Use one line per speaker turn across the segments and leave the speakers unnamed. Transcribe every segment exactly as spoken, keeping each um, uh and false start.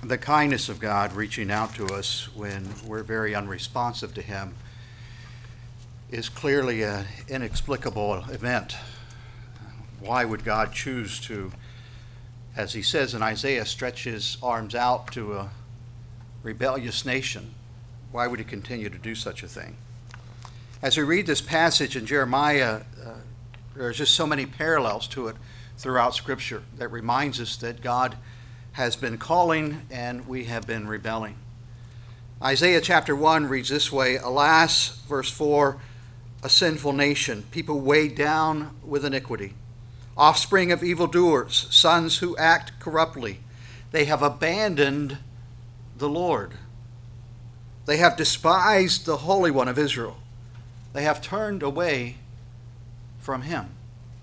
the kindness of God reaching out to us when we're very unresponsive to him is clearly an inexplicable event. Why would God choose to, as he says in Isaiah, stretch his arms out to a rebellious nation? Why would he continue to do such a thing? As we read this passage in Jeremiah, uh, there's just so many parallels to it throughout Scripture that reminds us that God has been calling and we have been rebelling. Isaiah chapter one reads this way, "Alas," verse four, "a sinful nation, people weighed down with iniquity, offspring of evildoers, sons who act corruptly. They have abandoned the Lord. They have despised the Holy One of Israel. They have turned away from him."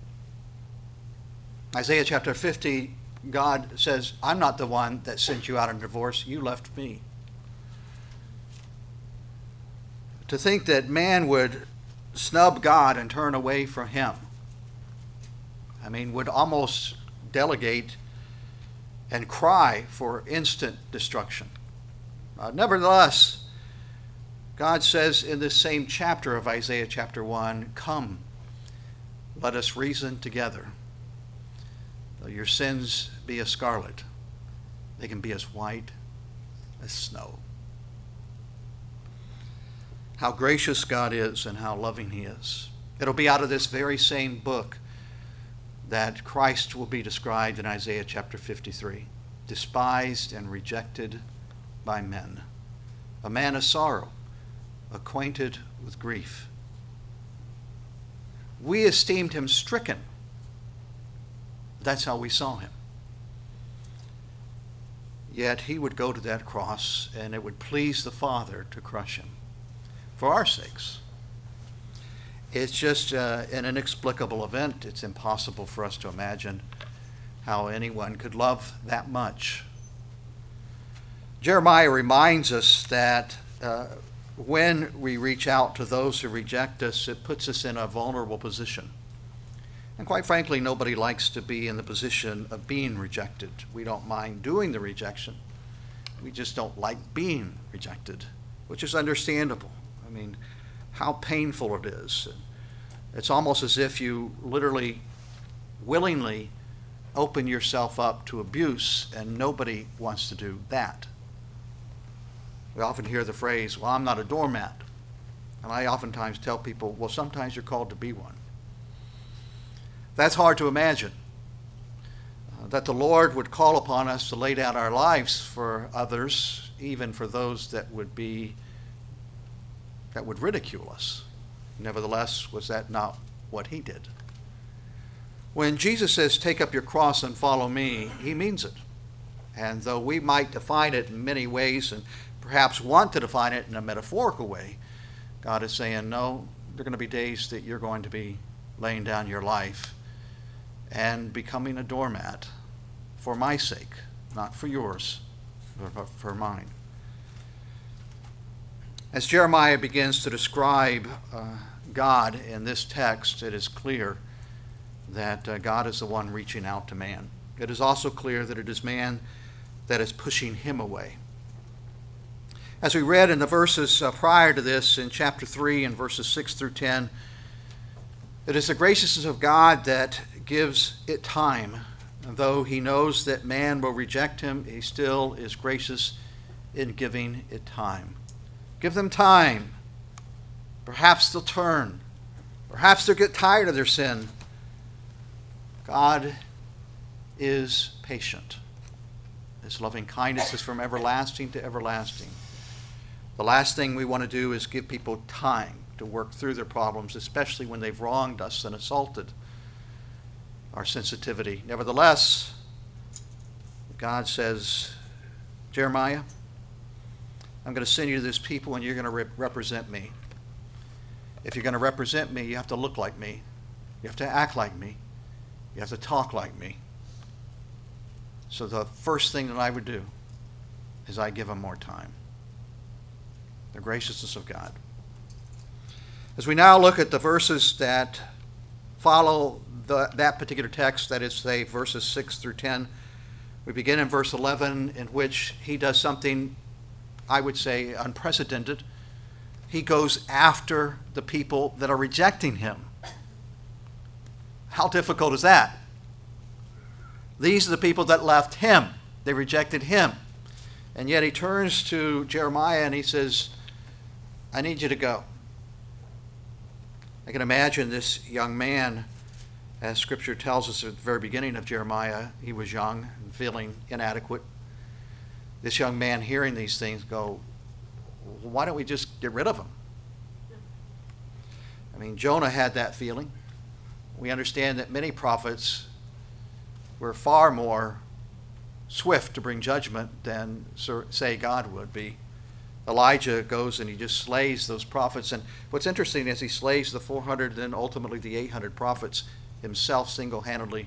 Isaiah chapter fifty, God says, "I'm not the one that sent you out on divorce. You left me." To think that man would snub God and turn away from him, I mean, would almost delegate and cry for instant destruction. Uh, nevertheless, God says in this same chapter of Isaiah chapter one, "Come, let us reason together. Though your sins be as scarlet, they can be as white as snow." How gracious God is and how loving he is. It'll be out of this very same book that Christ will be described in Isaiah chapter fifty-three, despised and rejected by men, a man of sorrow, acquainted with grief. We esteemed him stricken. That's how we saw him. Yet he would go to that cross, and it would please the Father to crush him for our sakes. It's just uh, an inexplicable event. It's impossible for us to imagine how anyone could love that much. Jeremiah reminds us that uh, when we reach out to those who reject us, it puts us in a vulnerable position. And quite frankly, nobody likes to be in the position of being rejected. We don't mind doing the rejection. We just don't like being rejected, which is understandable. I mean, how painful it is. It's almost as if you literally, willingly open yourself up to abuse, and nobody wants to do that. We often hear the phrase, "Well, I'm not a doormat." And I oftentimes tell people, well, sometimes you're called to be one. That's hard to imagine, uh, that the Lord would call upon us to lay down our lives for others, even for those that would be, that would ridicule us. Nevertheless, was that not what he did? When Jesus says, "Take up your cross and follow me," he means it. And though we might define it in many ways and perhaps want to define it in a metaphorical way, God is saying, no, there are going to be days that you're going to be laying down your life and becoming a doormat for my sake, not for yours, but for mine. As Jeremiah begins to describe uh, God in this text, it is clear that uh, God is the one reaching out to man. It is also clear that it is man that is pushing him away. As we read in the verses uh, prior to this, in chapter three and verses six through ten, it is the graciousness of God that gives it time. And though he knows that man will reject him, he still is gracious in giving it time. Give them time. Perhaps they'll turn. Perhaps they'll get tired of their sin. God is patient. His loving kindness is from everlasting to everlasting. The last thing we want to do is give people time to work through their problems, especially when they've wronged us and assaulted our sensitivity. Nevertheless, God says, "Jeremiah, I'm going to send you to this people and you're going to re- represent me. If you're going to represent me, you have to look like me. You have to act like me. You have to talk like me." So the first thing that I would do is I give them more time. The graciousness of God. As we now look at the verses that follow the, that particular text, that is, say, verses six through ten, We begin in verse eleven, in which he does something, I would say, unprecedented. He goes after the people that are rejecting him. How difficult is that? These are the people that left him. They rejected him. And yet he turns to Jeremiah and he says, I need you to go. I can imagine this young man, as Scripture tells us at the very beginning of Jeremiah, he was young and feeling inadequate. This young man hearing these things go, why don't we just get rid of him? I mean, Jonah had that feeling. We understand that many prophets were far more swift to bring judgment than, say, God would be. Elijah goes and he just slays those prophets. And what's interesting is he slays the four hundred, then ultimately the eight hundred prophets himself single-handedly.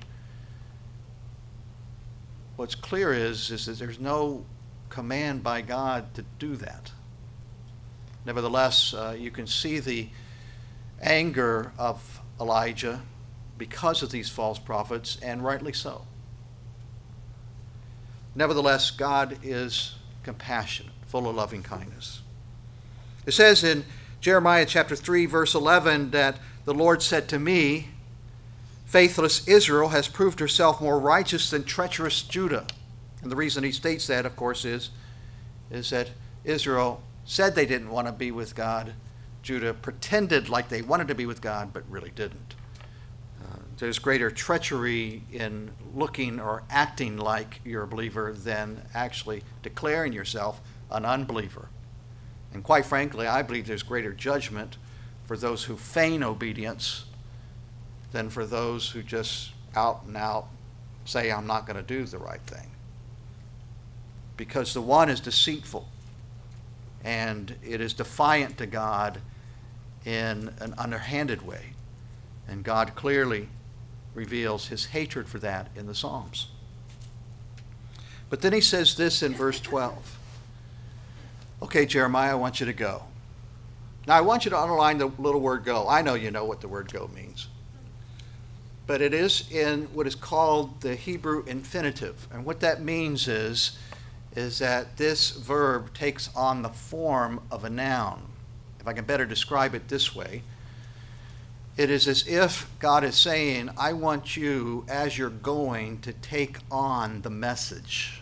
What's clear is, is that there's no command by God to do that. Nevertheless, uh, you can see the anger of Elijah because of these false prophets, and rightly so. Nevertheless, God is compassionate, full of loving kindness. It says in Jeremiah chapter three, verse eleven, that the Lord said to me, faithless Israel has proved herself more righteous than treacherous Judah. And the reason he states that, of course, is, is that Israel said they didn't want to be with God. Judah pretended like they wanted to be with God, but really didn't. Uh, there's greater treachery in looking or acting like you're a believer than actually declaring yourself an unbeliever. And quite frankly, I believe there's greater judgment for those who feign obedience than for those who just out and out say, I'm not going to do the right thing. Because the one is deceitful, and it is defiant to God in an underhanded way. And God clearly reveals his hatred for that in the Psalms. But then he says this in verse twelve. Okay, Jeremiah, I want you to go. Now, I want you to underline the little word go. I know you know what the word go means. But it is in what is called the Hebrew infinitive. And what that means is, is that this verb takes on the form of a noun. If I can better describe it this way, it is as if God is saying, I want you, as you're going, to take on the message.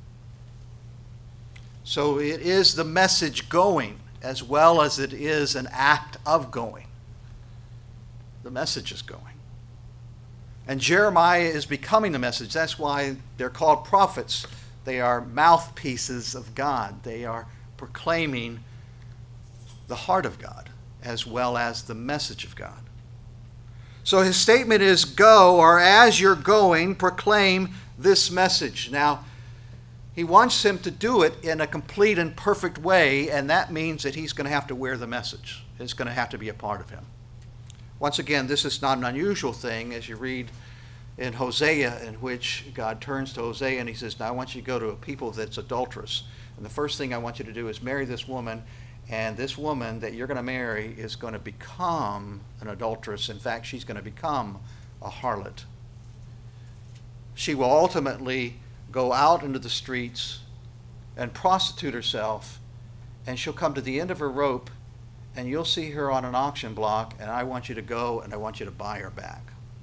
So it is the message going, as well as it is an act of going. The message is going. And Jeremiah is becoming the message. That's why they're called prophets. They are mouthpieces of God. They are proclaiming the heart of God as well as the message of God. So his statement is, go, or as you're going, proclaim this message. Now, he wants him to do it in a complete and perfect way, and that means that he's going to have to wear the message. It's going to have to be a part of him. Once again, this is not an unusual thing, as you read in Hosea, in which God turns to Hosea and he says, now I want you to go to a people that's adulterous. And the first thing I want you to do is marry this woman, and this woman that you're going to marry is going to become an adulteress. In fact, she's going to become a harlot. She will ultimately go out into the streets and prostitute herself, and she'll come to the end of her rope, and you'll see her on an auction block, and I want you to go and I want you to buy her back.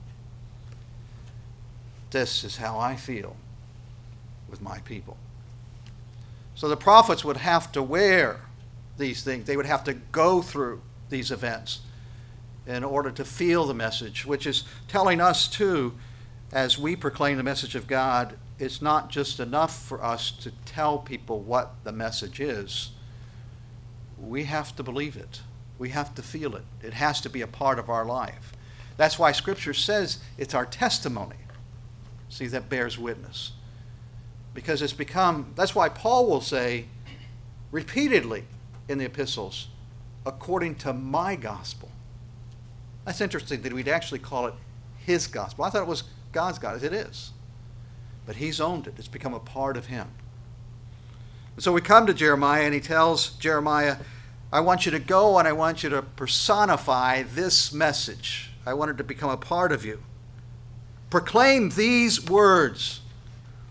This is how I feel with my people. So the prophets would have to wear these things. They would have to go through these events in order to feel the message, which is telling us too, as we proclaim the message of God, it's not just enough for us to tell people what the message is. We have to believe it. We have to feel it. It has to be a part of our life. That's why Scripture says it's our testimony. See, that bears witness. Because it's become, that's why Paul will say repeatedly in the epistles, according to my gospel. That's interesting that we'd actually call it his gospel. I thought it was God's gospel. It is. But he's owned it. It's become a part of him. And so we come to Jeremiah, and he tells Jeremiah, I want you to go and I want you to personify this message. I want it to become a part of you. Proclaim these words.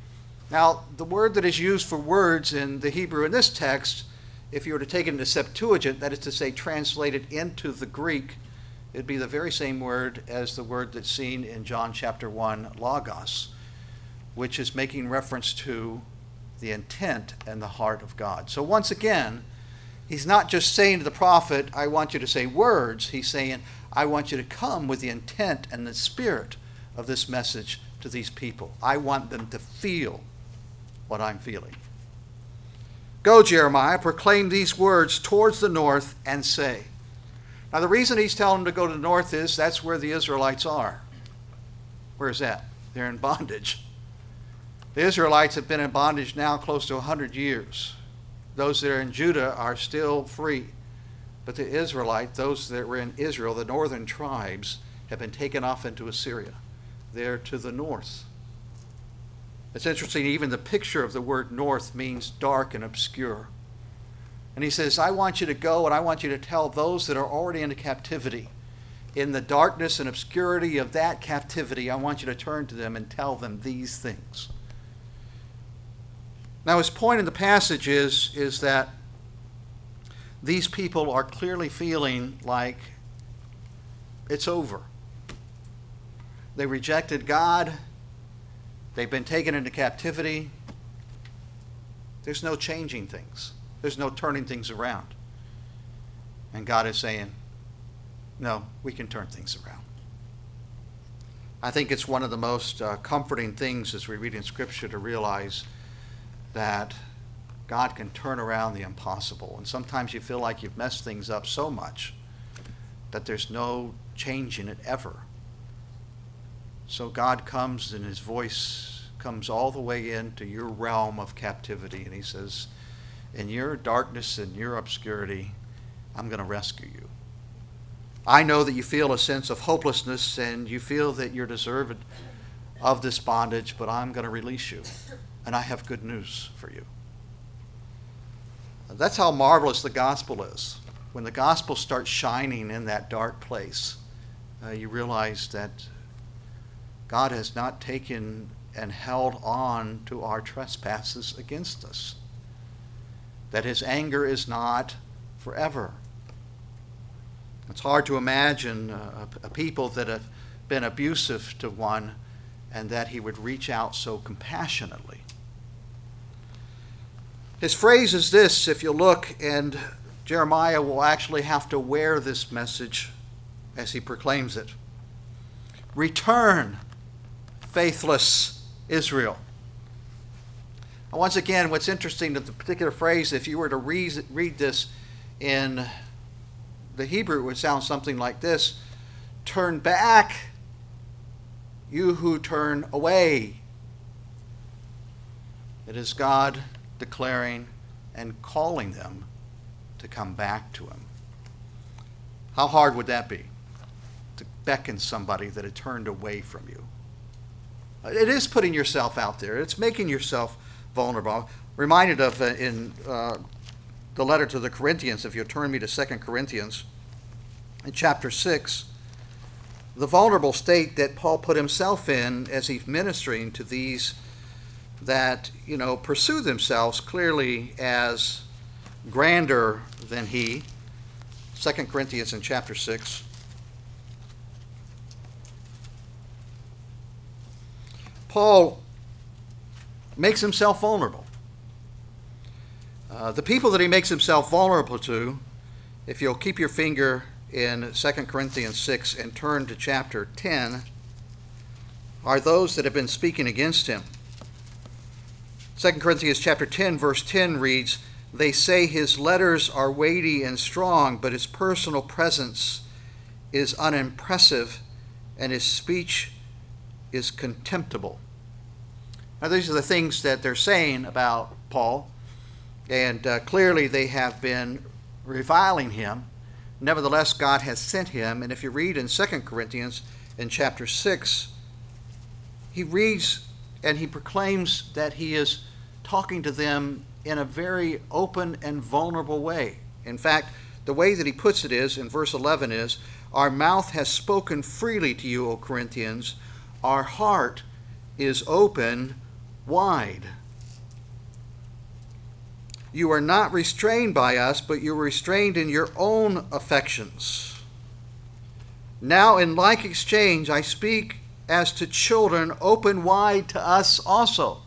Now, the word that is used for words in the Hebrew in this text, if you were to take it into Septuagint, that is to say, translate it into the Greek, it'd be the very same word as the word that's seen in John chapter one, logos, which is making reference to the intent and the heart of God. So once again, he's not just saying to the prophet, I want you to say words. He's saying, I want you to come with the intent and the spirit of this message to these people. I want them to feel what I'm feeling. Go, Jeremiah, proclaim these words towards the north and say. Now, the reason he's telling them to go to the north is that's where the Israelites are. Where is that? They're in bondage. The Israelites have been in bondage now close to one hundred years. Those that are in Judah are still free. But the Israelites, those that were in Israel, the northern tribes, have been taken off into Assyria. They're to the north. It's interesting, even the picture of the word north means dark and obscure. And he says, I want you to go and I want you to tell those that are already into captivity, in the darkness and obscurity of that captivity, I want you to turn to them and tell them these things. Now, his point in the passage is, is that these people are clearly feeling like it's over. They rejected God. They've been taken into captivity. There's no changing things. There's no turning things around. And God is saying, no, we can turn things around. I think it's one of the most uh, comforting things as we read in Scripture to realize that God can turn around the impossible. And sometimes you feel like you've messed things up so much that there's no change in it ever. So God comes and his voice comes all the way into your realm of captivity. And he says, in your darkness and your obscurity, I'm going to rescue you. I know that you feel a sense of hopelessness and you feel that you're deserved of this bondage, but I'm going to release you. And I have good news for you. That's how marvelous the gospel is. When the gospel starts shining in that dark place, uh, you realize that God has not taken and held on to our trespasses against us. That his anger is not forever. It's hard to imagine a, a people that have been abusive to one and that he would reach out so compassionately. His phrase is this, if you look, and Jeremiah will actually have to wear this message as he proclaims it. Return, faithless Israel. Now, once again, what's interesting to the particular phrase, if you were to read, read this in the Hebrew, it would sound something like this. Turn back, you who turn away. It is God declaring and calling them to come back to him. How hard would that be? To beckon somebody that had turned away from you. It is putting yourself out there. It's making yourself vulnerable. I'm reminded of uh, in uh, the letter to the Corinthians, if you'll turn me to Second Corinthians, in chapter six, the vulnerable state that Paul put himself in as he's ministering to these that, you know, pursue themselves clearly as grander than he. Second Corinthians in chapter six. Paul makes himself vulnerable. Uh, the people that he makes himself vulnerable to, if you'll keep your finger in Second Corinthians six and turn to chapter ten, are those that have been speaking against him. Second Corinthians chapter ten, verse ten reads, they say his letters are weighty and strong, but his personal presence is unimpressive, and his speech is contemptible. Now, these are the things that they're saying about Paul, and uh, clearly they have been reviling him. Nevertheless, God has sent him, and if you read in Second Corinthians in chapter six, he reads and he proclaims that he is talking to them in a very open and vulnerable way. In fact, the way that he puts it is, in verse eleven is, our mouth has spoken freely to you, O Corinthians. Our heart is open wide. You are not restrained by us, but you are restrained in your own affections. Now in like exchange I speak as to children, open wide to us also.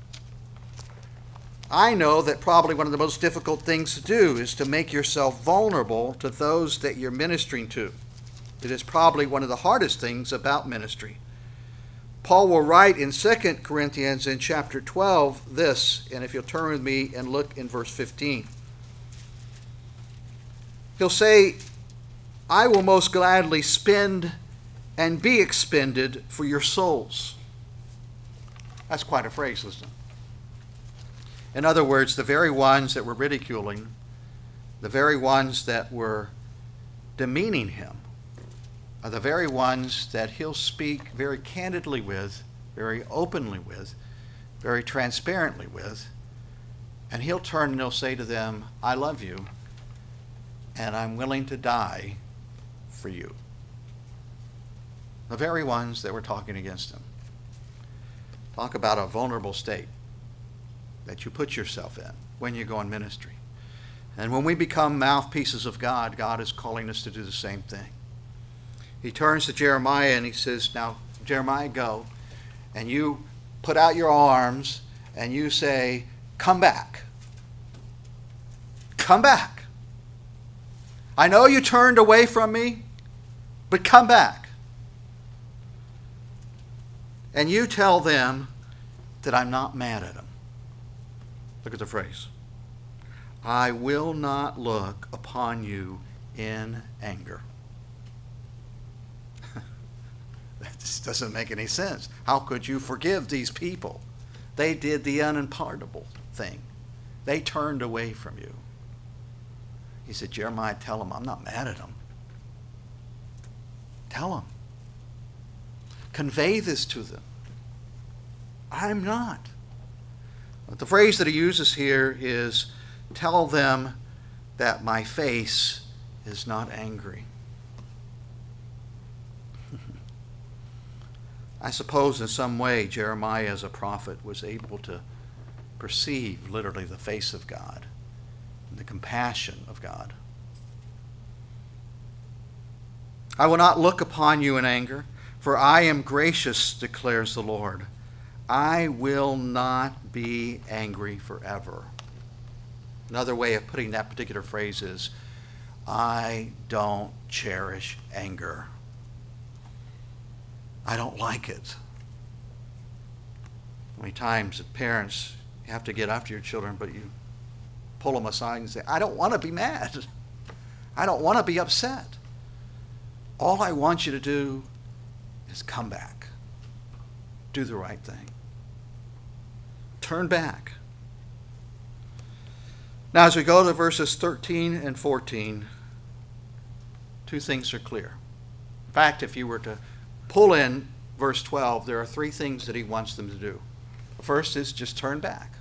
I know that probably one of the most difficult things to do is to make yourself vulnerable to those that you're ministering to. It is probably one of the hardest things about ministry. Paul will write in Second Corinthians in chapter twelve this, and if you'll turn with me and look in verse fifteen. He'll say, I will most gladly spend and be expended for your souls. That's quite a phrase, isn't it? In other words, the very ones that were ridiculing, the very ones that were demeaning him, are the very ones that he'll speak very candidly with, very openly with, very transparently with, and he'll turn and he'll say to them, I love you, and I'm willing to die for you. The very ones that were talking against him. Talk about a vulnerable state that you put yourself in when you go in ministry. And when we become mouthpieces of God, God is calling us to do the same thing. He turns to Jeremiah and he says, now, Jeremiah, go, and you put out your arms and you say, come back. Come back. I know you turned away from me, but come back. And you tell them that I'm not mad at them. Look at the phrase. I will not look upon you in anger. That just doesn't make any sense. How could you forgive these people? They did the unpardonable thing. They turned away from you. He said, Jeremiah, tell them I'm not mad at them. Tell them. Convey this to them. I'm not. But the phrase that he uses here is, tell them that my face is not angry. I suppose in some way Jeremiah as a prophet was able to perceive literally the face of God, the compassion of God. I will not look upon you in anger, for I am gracious, declares the Lord. I will not be angry forever. Another way of putting that particular phrase is, I don't cherish anger. I don't like it. Many times parents have to get after your children, but you pull them aside and say, I don't want to be mad. I don't want to be upset. All I want you to do is come back. Do the right thing. Turn back. Now, as we go to verses thirteen and fourteen, two things are clear. In fact, if you were to pull in verse twelve, there are three things that he wants them to do. The first is just turn back.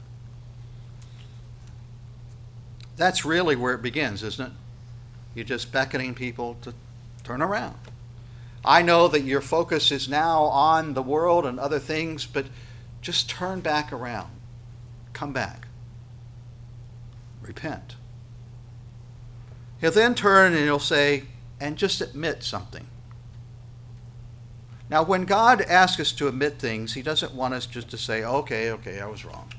That's really where it begins, isn't it? You're just beckoning people to turn around. I know that your focus is now on the world and other things, but just turn back around. Come back. Repent. He'll then turn and he'll say, and just admit something. Now, when God asks us to admit things, he doesn't want us just to say, okay, okay, I was wrong.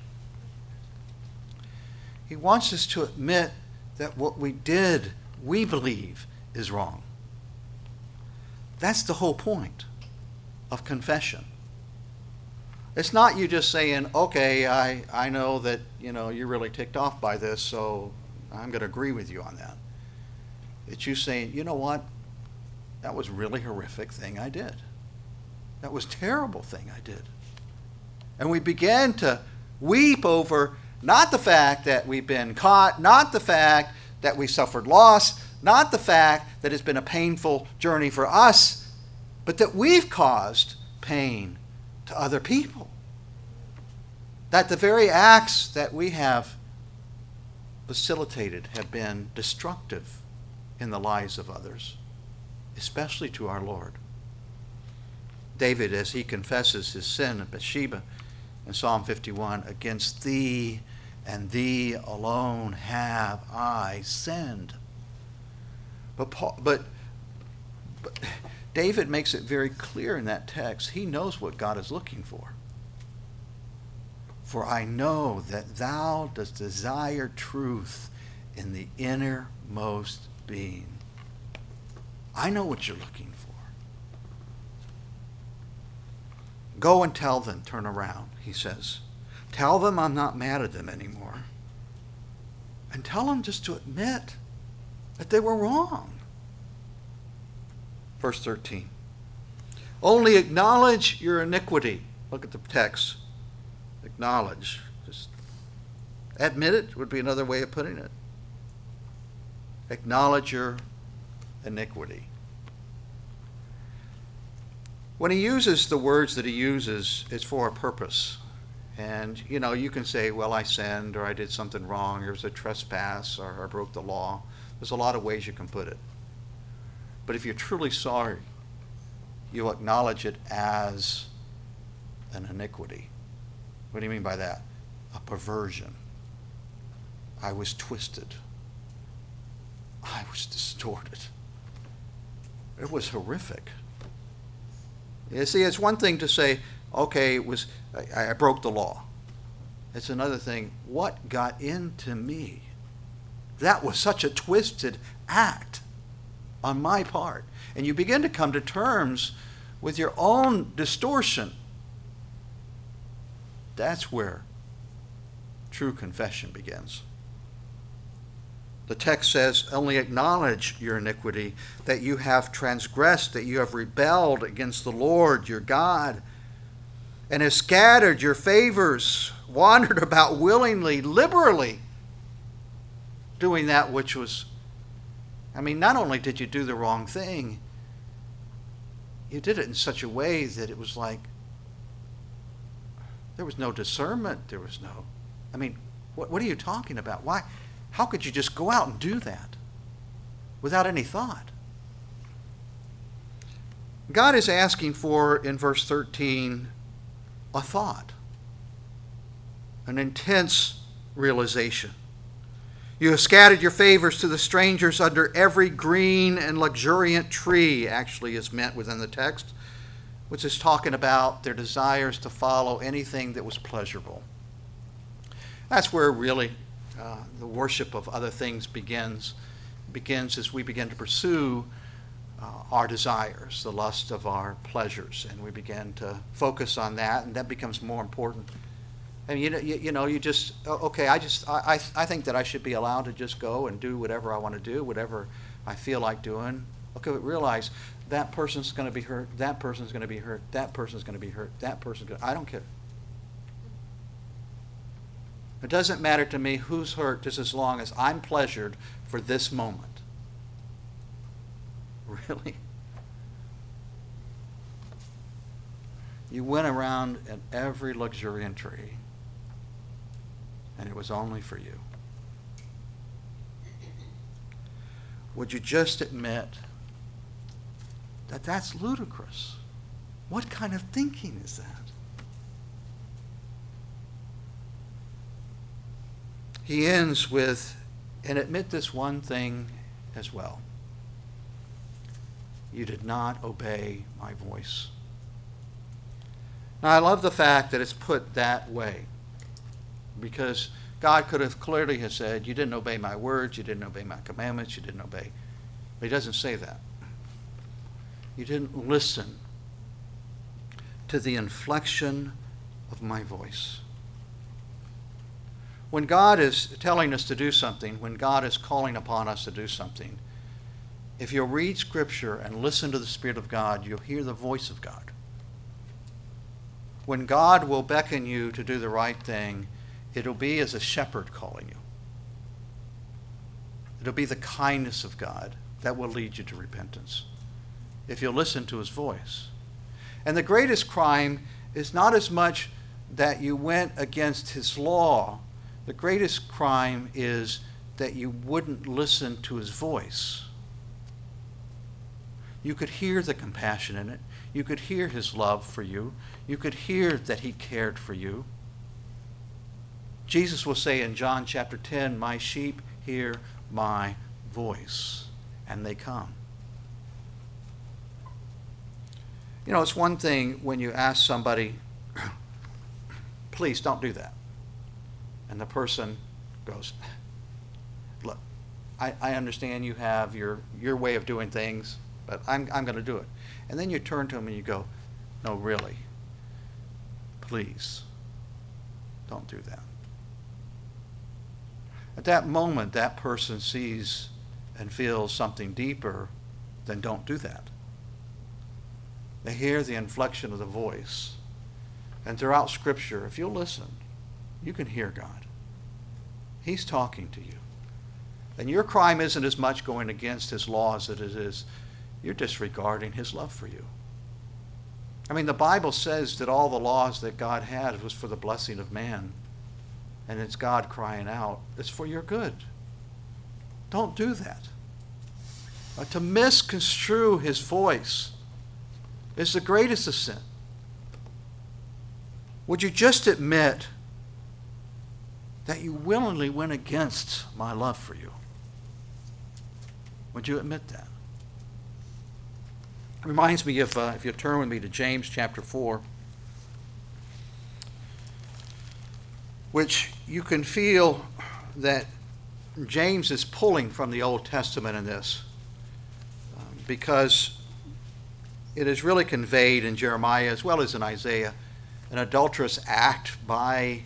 He wants us to admit that what we did, we believe, is wrong. That's the whole point of confession. It's not you just saying, okay, I, I know that, you know, you're really ticked off by this, so I'm going to agree with you on that. It's you saying, you know what? That was a really horrific thing I did. That was a terrible thing I did. And we began to weep over not the fact that we've been caught, not the fact that we suffered loss, not the fact that it's been a painful journey for us, but that we've caused pain to other people. That the very acts that we have facilitated have been destructive in the lives of others, especially to our Lord. David, as he confesses his sin of Bathsheba in Psalm fifty-one, against thee and thee alone have I sinned. But, Paul, but, but David makes it very clear in that text. He knows what God is looking for. For I know that thou dost desire truth in the innermost being. I know what you're looking for. Go and tell them, turn around, he says. Tell them I'm not mad at them anymore. And tell them just to admit that they were wrong. Verse thirteen. Only acknowledge your iniquity. Look at the text. Acknowledge. Just admit it would be another way of putting it. Acknowledge your iniquity. When he uses the words that he uses, it's for a purpose. And, you know, you can say, well, I sinned, or I did something wrong, or it was a trespass, or I broke the law. There's a lot of ways you can put it. But if you're truly sorry, you'll acknowledge it as an iniquity. What do you mean by that? A perversion. I was twisted. I was distorted. It was horrific. You see, it's one thing to say, okay, it was I, I broke the law. It's another thing, what got into me? That was such a twisted act on my part. And you begin to come to terms with your own distortion. That's where true confession begins. The text says, only acknowledge your iniquity, that you have transgressed, that you have rebelled against the Lord your God, and have scattered your favors, wandered about willingly, liberally, doing that which was, I mean, not only did you do the wrong thing, you did it in such a way that it was like, there was no discernment, there was no, I mean, what, what are you talking about? Why? How could you just go out and do that without any thought? God is asking for, in verse thirteen, a thought, an intense realization. You have scattered your favors to the strangers under every green and luxuriant tree, actually is meant within the text, which is talking about their desires to follow anything that was pleasurable. That's where really uh, the worship of other things begins. Begins as we begin to pursue uh, our desires, the lust of our pleasures, and we begin to focus on that, and that becomes more important. And you know, you, you know, you just okay. I just I I think that I should be allowed to just go and do whatever I want to do, whatever I feel like doing. Okay, but realize that person's going to be hurt. That person's going to be hurt. That person's going to be hurt. That person's going. I don't care. It doesn't matter to me who's hurt, just as long as I'm pleasured for this moment. Really? You went around at every luxuriant tree, and it was only for you. Would you just admit that that's ludicrous? What kind of thinking is that? He ends with, and admit this one thing as well. You did not obey my voice. Now, I love the fact that it's put that way, because God could have clearly have said, you didn't obey my words, you didn't obey my commandments, you didn't obey. But he doesn't say that. You didn't listen to the inflection of my voice. When God is telling us to do something, when God is calling upon us to do something, if you'll read Scripture and listen to the Spirit of God, you'll hear the voice of God. When God will beckon you to do the right thing, it'll be as a shepherd calling you. It'll be the kindness of God that will lead you to repentance, if you'll listen to his voice. And the greatest crime is not as much that you went against his law. The greatest crime is that you wouldn't listen to his voice. You could hear the compassion in it. You could hear his love for you. You could hear that he cared for you. Jesus will say in John chapter ten, my sheep hear my voice, and they come. You know, it's one thing when you ask somebody, please don't do that. And the person goes, look, I, I understand you have your, your way of doing things, but I'm, I'm going to do it. And then you turn to them and you go, no, really, please don't do that. At that moment, that person sees and feels something deeper than don't do that. They hear the inflection of the voice. And throughout Scripture, if you'll listen, you can hear God. He's talking to you. And your crime isn't as much going against his law as it is you're disregarding his love for you. I mean, the Bible says that all the laws that God had was for the blessing of man. And it's God crying out, it's for your good. Don't do that. Uh, to misconstrue his voice is the greatest of sin. Would you just admit that you willingly went against my love for you? Would you admit that? It reminds me of, uh, if you turn with me to James chapter four, which you can feel that James is pulling from the Old Testament in this, um, because it is really conveyed in Jeremiah as well as in Isaiah, an adulterous act by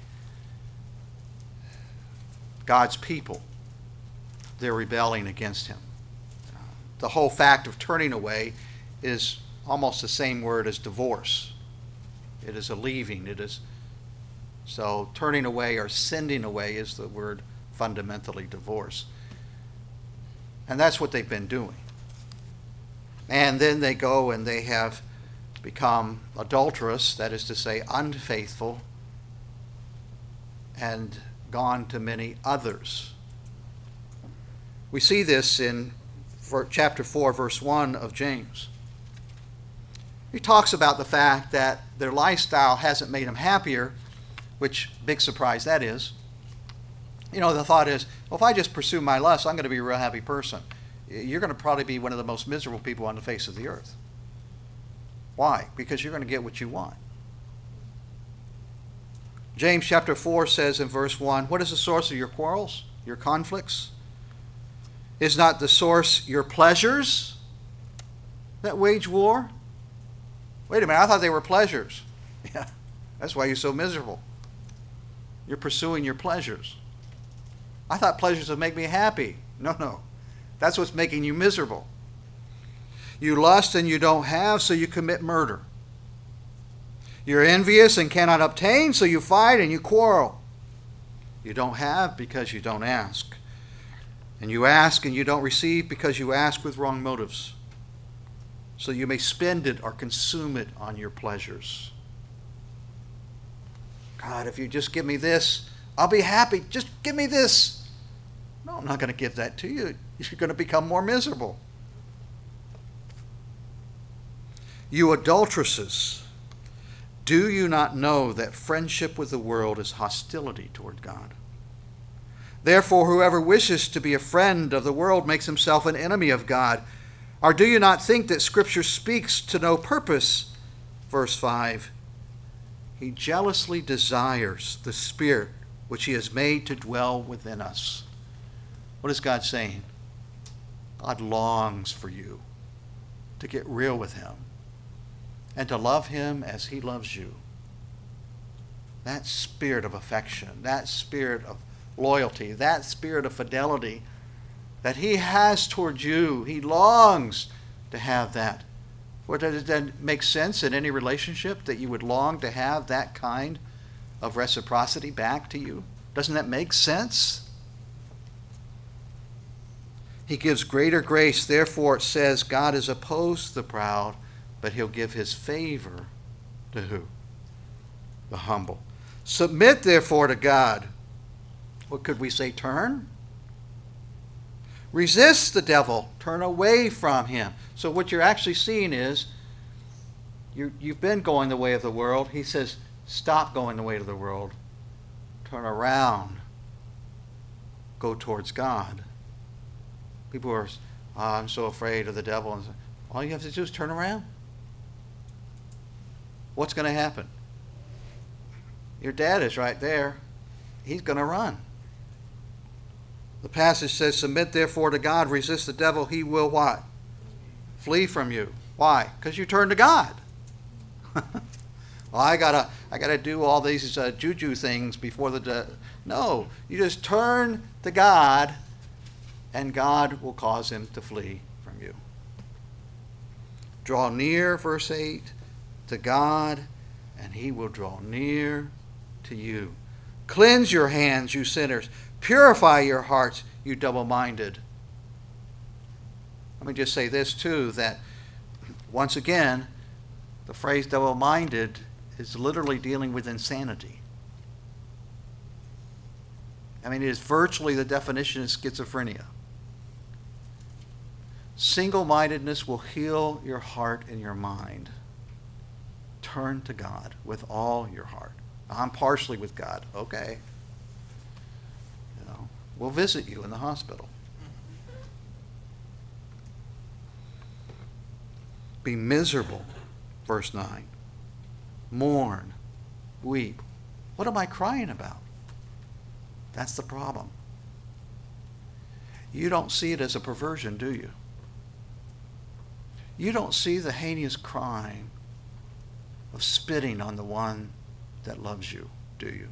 God's people. They're rebelling against him. Uh, the whole fact of turning away is almost the same word as divorce. It is a leaving. It is so turning away or sending away is the word fundamentally divorce. And that's what they've been doing. And then they go and they have become adulterous, that is to say, unfaithful, and gone to many others. We see this in chapter four, verse one of James. He talks about the fact that their lifestyle hasn't made them happier, which, big surprise that is. You know, the thought is, well, if I just pursue my lust, I'm going to be a real happy person. You're going to probably be one of the most miserable people on the face of the earth. Why? Because you're going to get what you want. James chapter four says in verse one, what is the source of your quarrels, your conflicts? Is not the source your pleasures that wage war? Wait a minute, I thought they were pleasures. Yeah, that's why you're so miserable. You're pursuing your pleasures. I thought pleasures would make me happy. No, no. That's what's making you miserable. You lust and you don't have, so you commit murder. You're envious and cannot obtain, so you fight and you quarrel. You don't have because you don't ask. And you ask and you don't receive because you ask with wrong motives, so you may spend it or consume it on your pleasures. God, if you just give me this, I'll be happy. Just give me this. No, I'm not going to give that to you. You're going to become more miserable. You adulteresses, do you not know that friendship with the world is hostility toward God? Therefore, whoever wishes to be a friend of the world makes himself an enemy of God. Or do you not think that Scripture speaks to no purpose? Verse five, he jealously desires the Spirit which he has made to dwell within us. What is God saying? God longs for you to get real with him and to love him as he loves you. That spirit of affection, that spirit of loyalty, that spirit of fidelity that he has towards you, he longs to have that. Well, does that make sense in any relationship that you would long to have that kind of reciprocity back to you? Doesn't that make sense? He gives greater grace. Therefore, it says God is opposed to the proud, but he'll give his favor to who? The humble. Submit, therefore, to God. What could we say? Turn? Resist the devil. Turn away from him. So what you're actually seeing is you, you've been going the way of the world. He says, stop going the way of the world. turn around, go towards God. People are, oh, I'm so afraid of the devil. And all you have to do is turn around. What's going to happen? Your dad is right there. He's going to run. The passage says, submit therefore to God, resist the devil, he will what? Flee from you. Why? Because you turn to God. Well, I gotta, I gotta do all these uh, juju things before the. De- no, you just turn to God, and God will cause him to flee from you. Draw near, verse eight, to God, and he will draw near to you. Cleanse your hands, you sinners. Purify your hearts, you double-minded. Let me just say this too, that once again, the phrase double-minded is literally dealing with insanity. I mean, it is virtually the definition of schizophrenia. Single-mindedness will heal your heart and your mind. Turn to God with all your heart. I'm partially with God. Okay. You know, we'll visit you in the hospital. Be miserable, verse nine. Mourn, weep. What am I crying about? That's the problem. You don't see it as a perversion, do you? You don't see the heinous crime of spitting on the one that loves you, do you?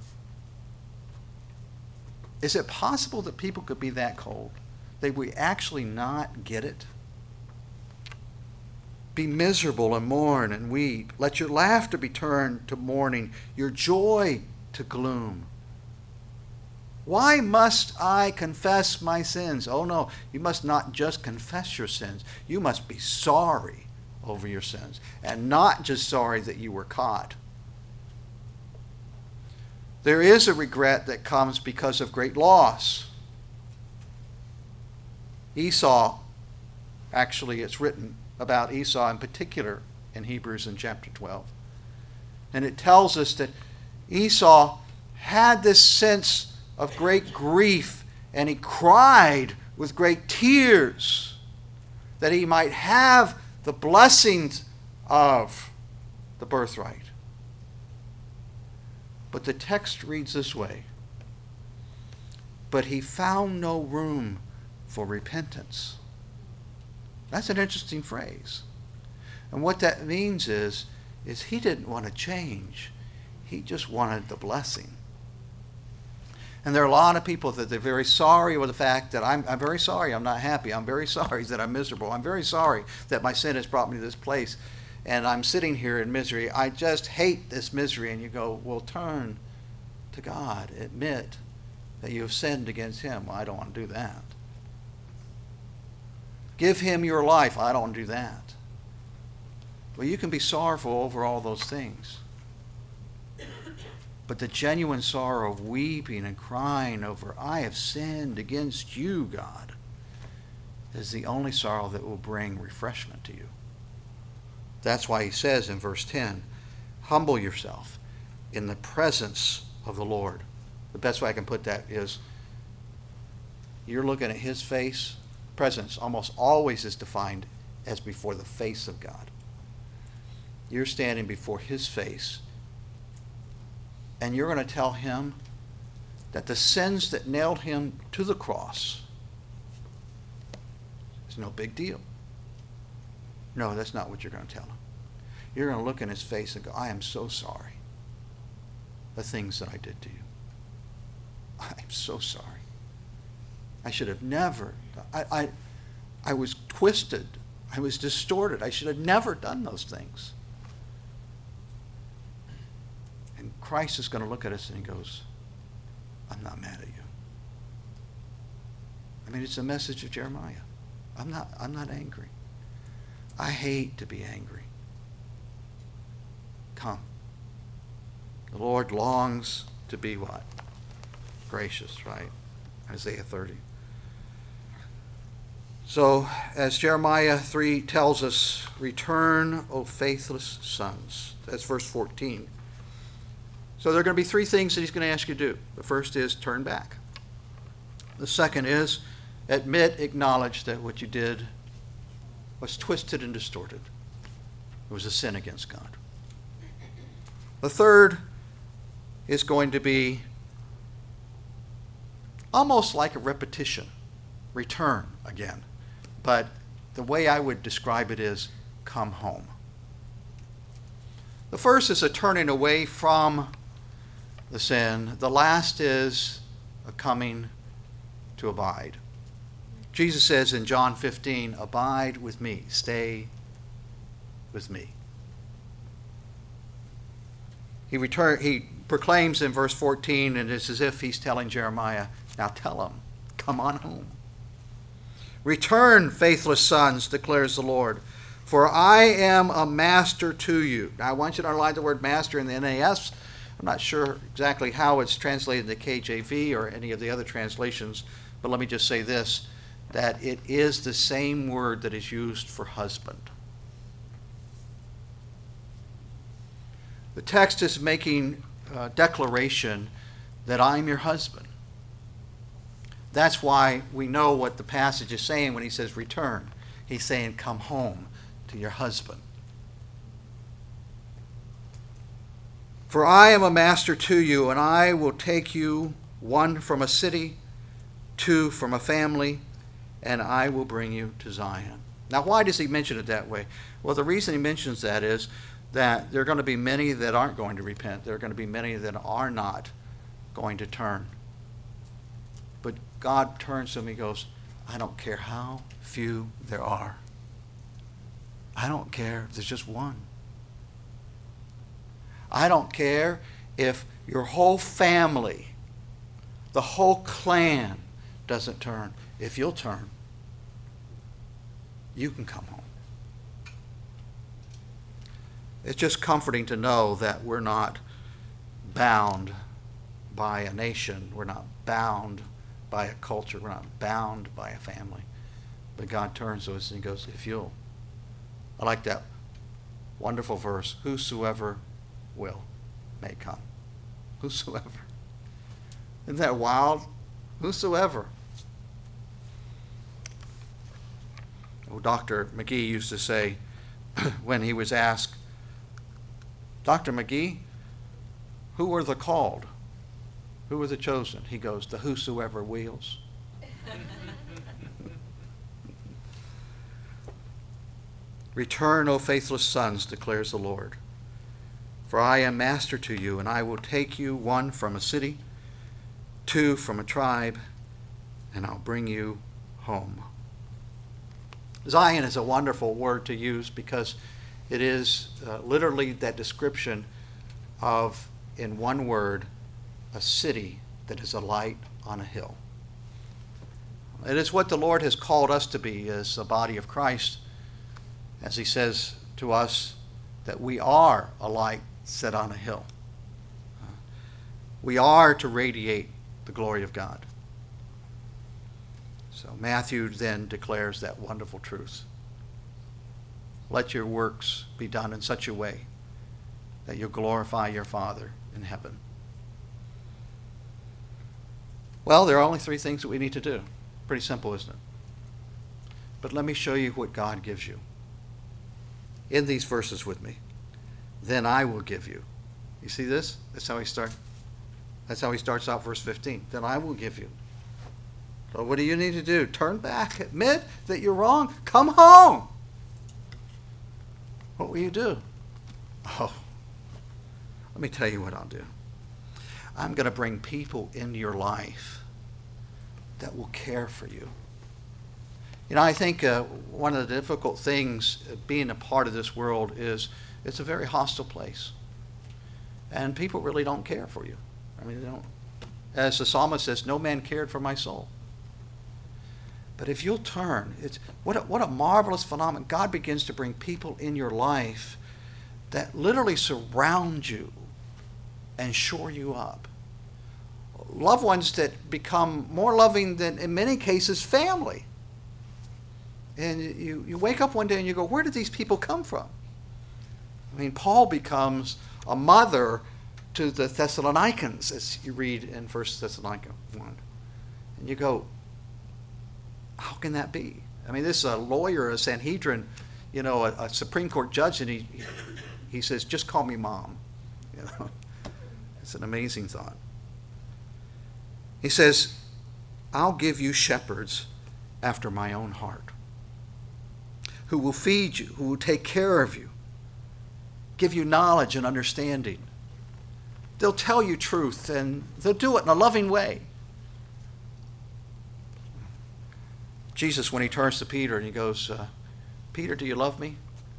Is it possible that people could be that cold? They would actually not get it? Be miserable and mourn and weep. Let your laughter be turned to mourning, your joy to gloom. Why must I confess my sins? Oh no, you must not just confess your sins. You must be sorry over your sins, and not just sorry that you were caught. There is a regret that comes because of great loss. Esau, actually it's written about Esau in particular in Hebrews in chapter twelve. And it tells us that Esau had this sense of great grief, and he cried with great tears that he might have the blessings of the birthright. But the text reads this way: but he found no room for repentance. That's an interesting phrase. And what that means is, is he didn't want to change. He just wanted the blessing. And there are a lot of people that they're very sorry with the fact that I'm, I'm very sorry I'm not happy. I'm very sorry that I'm miserable. I'm very sorry that my sin has brought me to this place. And I'm sitting here in misery. I just hate this misery. And you go, well, turn to God. Admit that you have sinned against him. Well, I don't want to do that. Give him your life. I don't want to do that. Well, you can be sorrowful over all those things. But the genuine sorrow of weeping and crying over, I have sinned against you, God, is the only sorrow that will bring refreshment to you. That's why he says in verse ten, humble yourself in the presence of the Lord. The best way I can put that is, you're looking at his face. Presence almost always is defined as before the face of God. You're standing before his face, and you're going to tell him that the sins that nailed him to the cross is no big deal. No, that's not what you're going to tell him. You're going to look in his face and go, I am so sorry the things that I did to you. I'm so sorry. I should have never, I, I, I was twisted. I was distorted. I should have never done those things. And Christ is going to look at us and he goes, I'm not mad at you. I mean, it's a message of Jeremiah. I'm not, I'm not angry. I hate to be angry. Come. The Lord longs to be what? Gracious, right? Isaiah thirty. So, as Jeremiah three tells us, return, O faithless sons. That's verse fourteen. So there are going to be three things that he's going to ask you to do. The first is turn back. The second is admit, acknowledge that what you did was twisted and distorted. It was a sin against God. The third is going to be almost like a repetition. Return again. But the way I would describe it is come home. The first is a turning away from the sin. The last is a coming to abide. Jesus says in John fifteen, abide with me, stay with me. He return, he proclaims in verse fourteen, and it's as if he's telling Jeremiah, now tell him, come on home. Return, faithless sons, declares the Lord, for I am a master to you. Now I want you to underline the word master in the N A S. I'm not sure exactly how it's translated in the K J V or any of the other translations, but let me just say this, that it is the same word that is used for husband. The text is making a declaration that I'm your husband. That's why we know what the passage is saying when he says return. He's saying come home to your husband. For I am a master to you, and I will take you, one from a city, two from a family, and I will bring you to Zion. Now, why does he mention it that way? Well, the reason he mentions that is that there are going to be many that aren't going to repent. There are going to be many that are not going to turn. But God turns to him and he goes, I don't care how few there are. I don't care if there's just one. I don't care if your whole family, the whole clan doesn't turn. If you'll turn, you can come home. It's just comforting to know that we're not bound by a nation. We're not bound by a culture. We're not bound by a family. But God turns to us and he goes, if you'll. I like that wonderful verse, whosoever will may come. Whosoever. Isn't that wild? Whosoever. Oh, Doctor McGee used to say when he was asked, Doctor McGee, who were the called? Who were the chosen? He goes, the whosoever wills. Return, O faithless sons, declares the Lord. For I am master to you, and I will take you, one from a city, two from a tribe, and I'll bring you home. Zion is a wonderful word to use because it is uh, literally that description of, in one word, a city that is a light on a hill. It is what the Lord has called us to be as a body of Christ, as he says to us that we are a light set on a hill. We are to radiate the glory of God. So Matthew then declares that wonderful truth. Let your works be done in such a way that you'll glorify your Father in heaven. Well, there are only three things that we need to do. Pretty simple, isn't it? But let me show you what God gives you. In these verses with me. Then I will give you. You see this? That's how he starts. That's how he starts out verse fifteen. Then I will give you. So what do you need to do? Turn back. Admit that you're wrong. Come home. What will you do? Oh, let me tell you what I'll do. I'm going to bring people into your life that will care for you. You know, I think uh, one of the difficult things of being a part of this world is it's a very hostile place. And people really don't care for you. I mean, they don't. As the psalmist says, no man cared for my soul. But if you'll turn, it's what a, what a marvelous phenomenon. God begins to bring people in your life that literally surround you and shore you up. Loved ones that become more loving than, in many cases, family. And you, you wake up one day and you go, where did these people come from? I mean, Paul becomes a mother to the Thessalonians, as you read in First Thessalonians one. And you go, how can that be? I mean, this is a lawyer, a Sanhedrin, you know, a, a Supreme Court judge, and he he says, just call me mom. You know, it's an amazing thought. He says, I'll give you shepherds after my own heart, who will feed you, who will take care of you, give you knowledge and understanding. They'll tell you truth, and they'll do it in a loving way. Jesus, when he turns to Peter and he goes, uh, Peter, do you love me?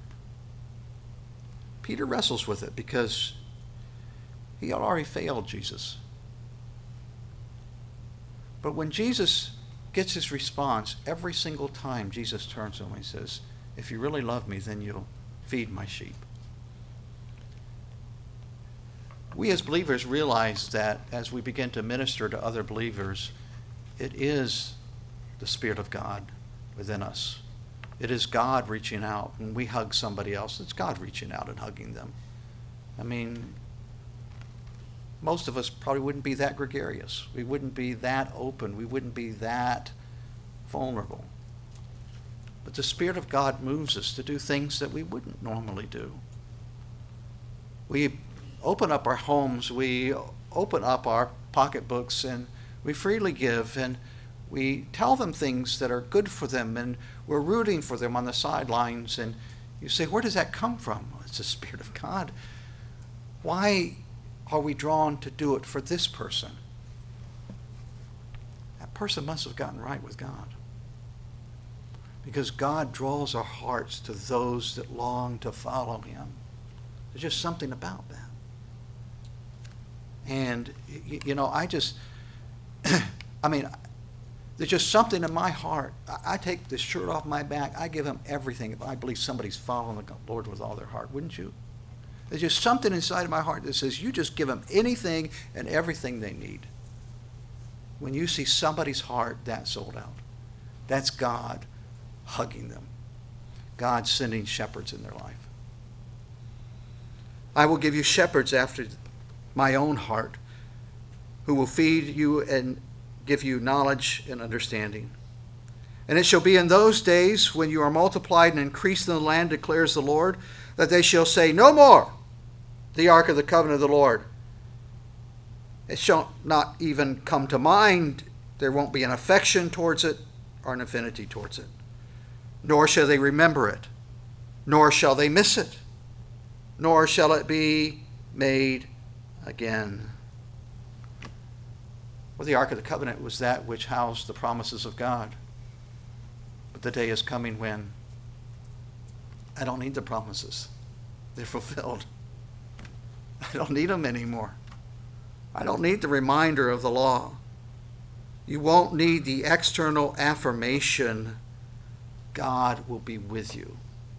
Peter wrestles with it because he had already failed Jesus. But when Jesus gets his response, every single time Jesus turns to him and says, if you really love me, then you'll feed my sheep. We as believers realize that as we begin to minister to other believers, it is the Spirit of God within us. It is God reaching out. When we hug somebody else, it's God reaching out and hugging them. I mean, most of us probably wouldn't be that gregarious. We wouldn't be that open. We wouldn't be that vulnerable. But the Spirit of God moves us to do things that we wouldn't normally do. We open up our homes, we open up our pocketbooks, and we freely give, and we tell them things that are good for them, and we're rooting for them on the sidelines. And you say, where does that come from? Well, it's the Spirit of God. Why are we drawn to do it for this person? That person must have gotten right with God. Because God draws our hearts to those that long to follow him. There's just something about that. And, you know, I just, I mean, there's just something in my heart. I take this shirt off my back. I give him everything if I believe somebody's following the Lord with all their heart. Wouldn't you? There's just something inside of my heart that says you just give them anything and everything they need. When you see somebody's heart that sold out, that's God hugging them. God sending shepherds in their life. I will give you shepherds after my own heart, who will feed you and give you knowledge and understanding. And it shall be in those days, when you are multiplied and increased in the land, declares the Lord, that they shall say no more, the ark of the covenant of the Lord. It shall not even come to mind. There won't be an affection towards it or an affinity towards it. Nor shall they remember it, nor shall they miss it, nor shall it be made again. Well, the Ark of the Covenant was that which housed the promises of God. But the day is coming when I don't need the promises. They're fulfilled. I don't need them anymore. I don't need the reminder of the law. You won't need the external affirmation. God will be with you.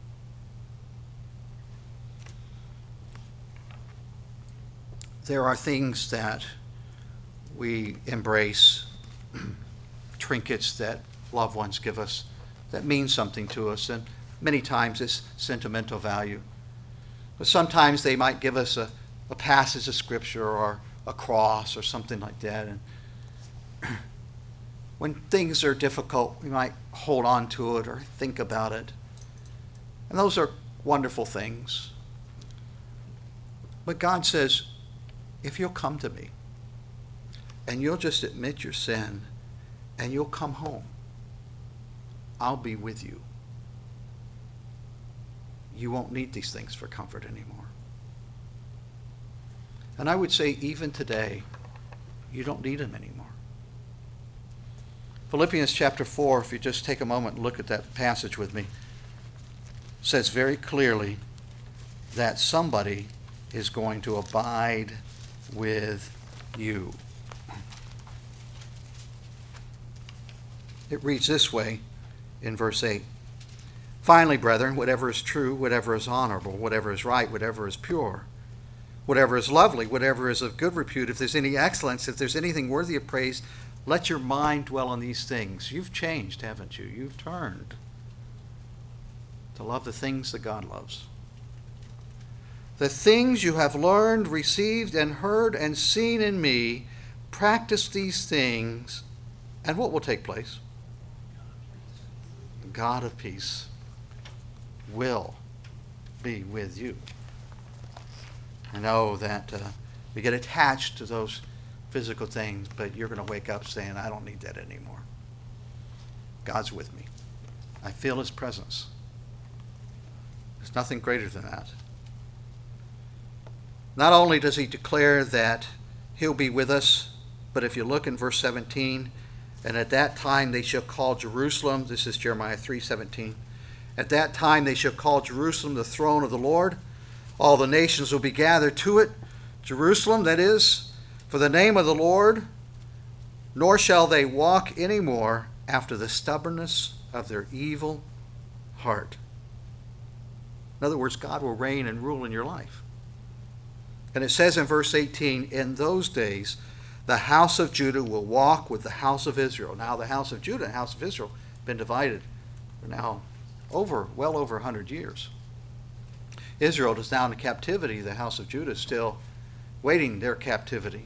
There are things that we embrace, trinkets that loved ones give us, that mean something to us, and many times it's sentimental value. But sometimes they might give us a, a passage of Scripture or a cross or something like that. And when things are difficult, we might hold on to it or think about it. And those are wonderful things. But God says, if you'll come to me and you'll just admit your sin and you'll come home, I'll be with you. You won't need these things for comfort anymore. And I would say even today, you don't need them anymore. Philippians chapter four, if you just take a moment and look at that passage with me, says very clearly that somebody is going to abide with you. It reads this way in verse eight. Finally, brethren, whatever is true, whatever is honorable, whatever is right, whatever is pure, whatever is lovely, whatever is of good repute, if there's any excellence, if there's anything worthy of praise, let your mind dwell on these things. You've changed, haven't you? You've turned to love the things that God loves. The things you have learned, received, and heard and seen in me, practice these things, and what will take place? The God of peace will be with you. I know that uh, we get attached to those physical things, but you're going to wake up saying, I don't need that anymore. God's with me. I feel his presence. There's nothing greater than that. Not only does he declare that he'll be with us, but if you look in verse seventeen, and at that time they shall call Jerusalem, this is Jeremiah three seventeen, at that time they shall call Jerusalem the throne of the Lord. All the nations will be gathered to it. Jerusalem, that is, for the name of the Lord, nor shall they walk any more after the stubbornness of their evil heart. In other words, God will reign and rule in your life. And it says in verse eighteen, in those days, the house of Judah will walk with the house of Israel. Now, the house of Judah and the house of Israel have been divided for now over, well over one hundred years. Israel is now in captivity. The house of Judah is still waiting their captivity.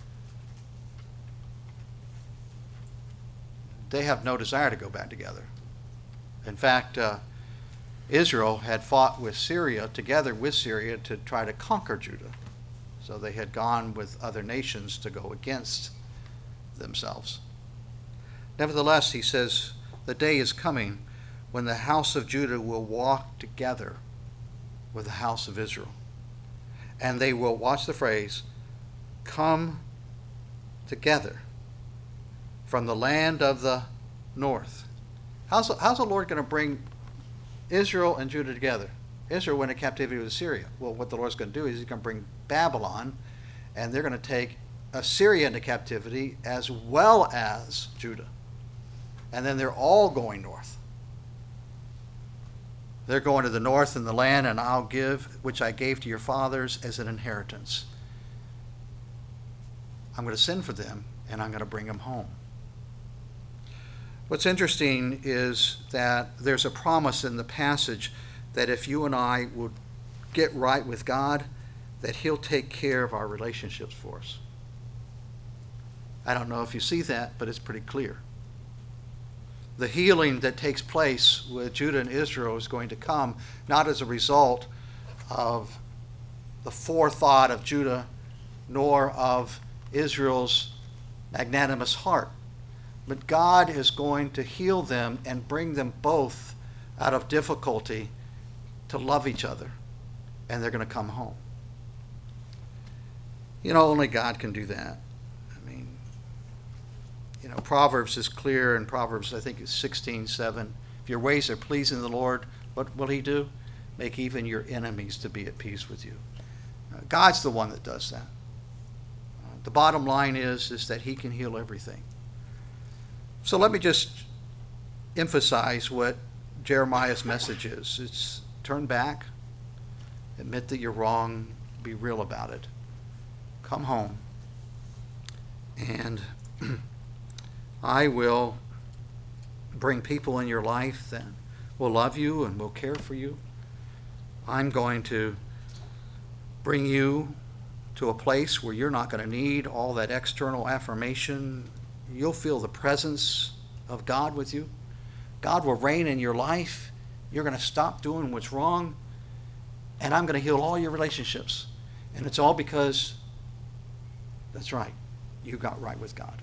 They have no desire to go back together. In fact, uh, Israel had fought with Syria, together with Syria, to try to conquer Judah. So they had gone with other nations to go against themselves. Nevertheless, he says, the day is coming when the house of Judah will walk together with the house of Israel. And they will, watch the phrase, come together from the land of the north. How's, how's the Lord going to bring Israel and Judah together? Israel went into captivity with Assyria. Well, what the Lord's going to do is he's going to bring Babylon, and they're going to take Assyria into captivity as well as Judah. And then they're all going north. They're going to the north in the land, and I'll give, which I gave to your fathers as an inheritance. I'm going to send for them, and I'm going to bring them home. What's interesting is that there's a promise in the passage that if you and I would get right with God, that he'll take care of our relationships for us. I don't know if you see that, but it's pretty clear. The healing that takes place with Judah and Israel is going to come not as a result of the forethought of Judah nor of Israel's magnanimous heart, but God is going to heal them and bring them both out of difficulty to love each other, and they're going to come home. You know, only God can do that. I mean, you know, Proverbs is clear in Proverbs, I think it's sixteen seven. If your ways are pleasing to the Lord, what will he do? Make even your enemies to be at peace with you. Uh, God's the one that does that. Uh, the bottom line is, is that he can heal everything. So let me just emphasize what Jeremiah's message is. It's turn back, admit that you're wrong, be real about it. Come home, and I will bring people in your life that will love you and will care for you. I'm going to bring you to a place where you're not going to need all that external affirmation. You'll feel the presence of God with you. God will reign in your life. You're going to stop doing what's wrong, and I'm going to heal all your relationships. And it's all because, that's right, you got right with God.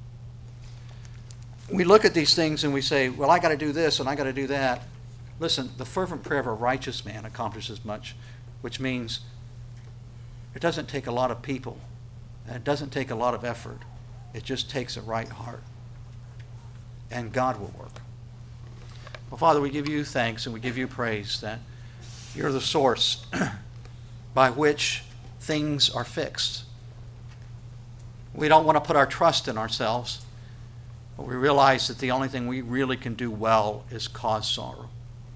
We look at these things and we say, well, I got to do this and I got to do that. Listen, the fervent prayer of a righteous man accomplishes much, which means it doesn't take a lot of people, and it doesn't take a lot of effort. It just takes a right heart, and God will work. Well, Father, we give you thanks and we give you praise that you're the source by which things are fixed. We don't want to put our trust in ourselves, but we realize that the only thing we really can do well is cause sorrow.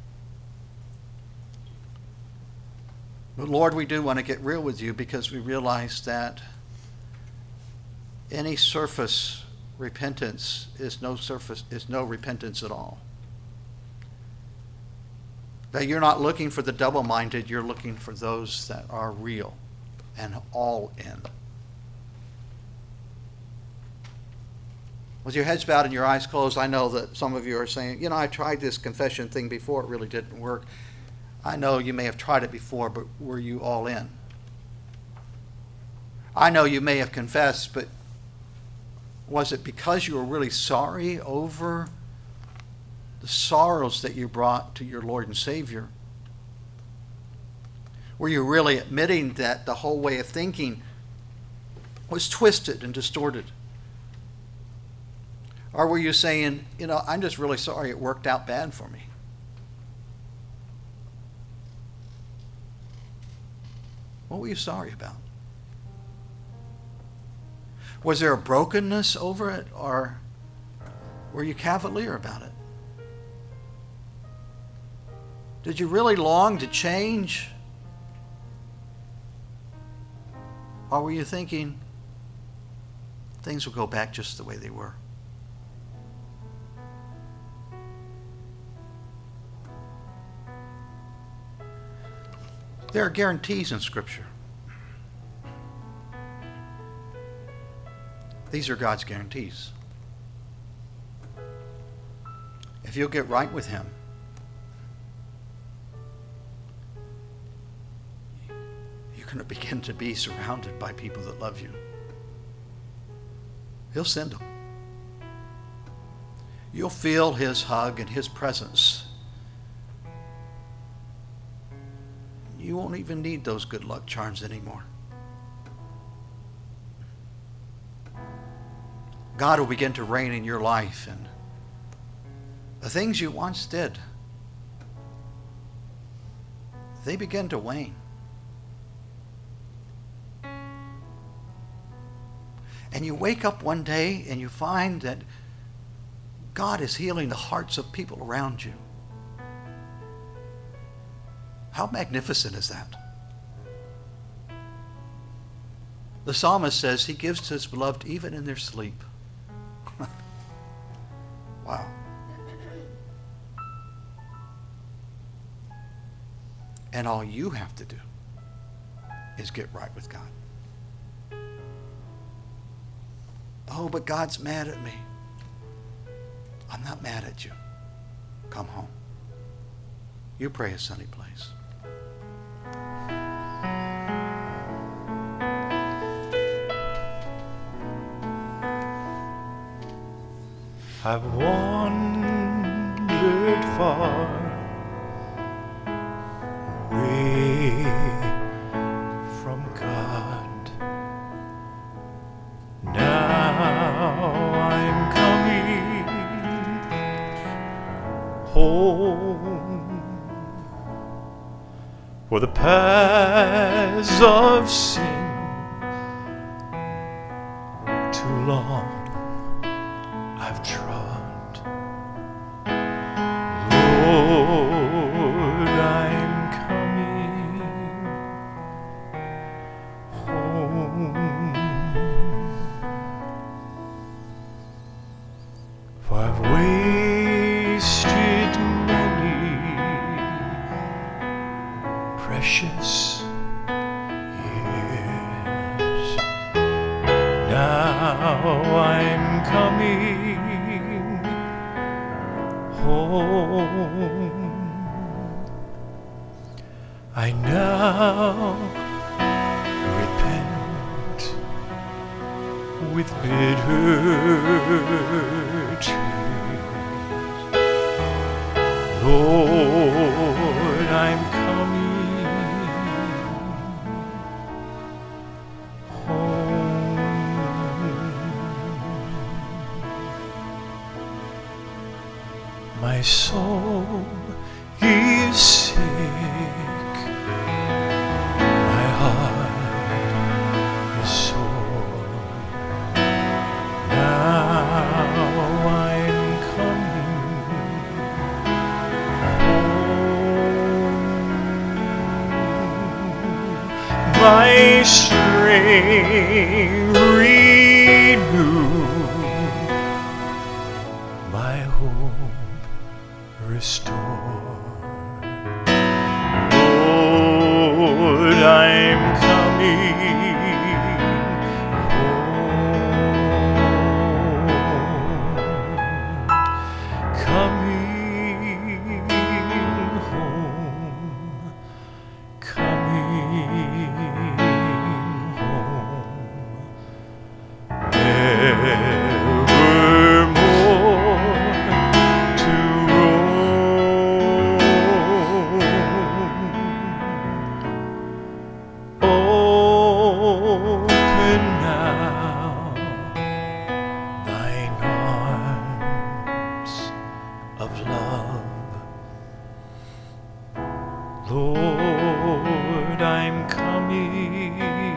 But Lord, we do want to get real with you because we realize that any surface repentance is no surface is no repentance at all. That you're not looking for the double-minded, you're looking for those that are real and all in. With your heads bowed and your eyes closed, I know that some of you are saying, you know, I tried this confession thing before, it really didn't work. I know you may have tried it before, but were you all in? I know you may have confessed, but was it because you were really sorry over the sorrows that you brought to your Lord and Savior? Were you really admitting that the whole way of thinking was twisted and distorted? Or were you saying, you know, I'm just really sorry it worked out bad for me? What were you sorry about? Was there a brokenness over it, or were you cavalier about it? Did you really long to change? Or were you thinking things will go back just the way they were? There are guarantees in Scripture. These are God's guarantees. If you'll get right with Him, you're going to begin to be surrounded by people that love you. He'll send them. You'll feel His hug and His presence. You won't even need those good luck charms anymore. God will begin to reign in your life, and the things you once did, they begin to wane. And you wake up one day and you find that God is healing the hearts of people around you. How magnificent is that? The psalmist says he gives to his beloved even in their sleep. Wow. And all you have to do is get right with God. Oh, but God's mad at me. I'm not mad at you. Come home. You pray a sunny place.
I've wandered far away from God. Now I'm coming home, for the paths of sin too long I've trod. Lord, I'm coming home, for I've wasted many precious years. Now I'm coming home. I now repent with bitter tears. Lord, I'm coming home. My soul is sick, my heart is sore. Now I'm coming home. My strength renewed, my hope restored. to roam. Open now thine arms of love. Lord, I'm coming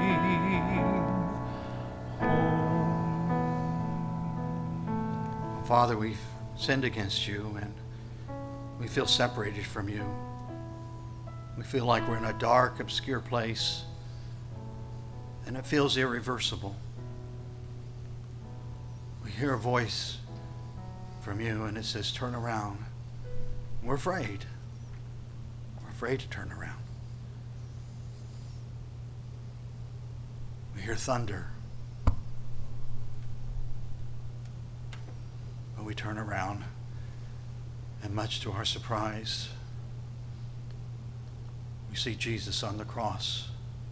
home.
Father, we've sinned against you and we feel separated from you. We feel like we're in a dark, obscure place and it feels irreversible. We hear a voice from you and it says, turn around. We're afraid. We're afraid to turn around. We hear thunder. But we turn around, and much to our surprise, we see Jesus on the cross.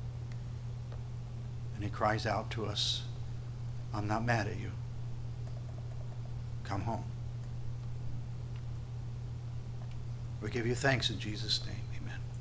And he cries out to us, I'm not mad at you. Come home. We give you thanks in Jesus' name. Amen.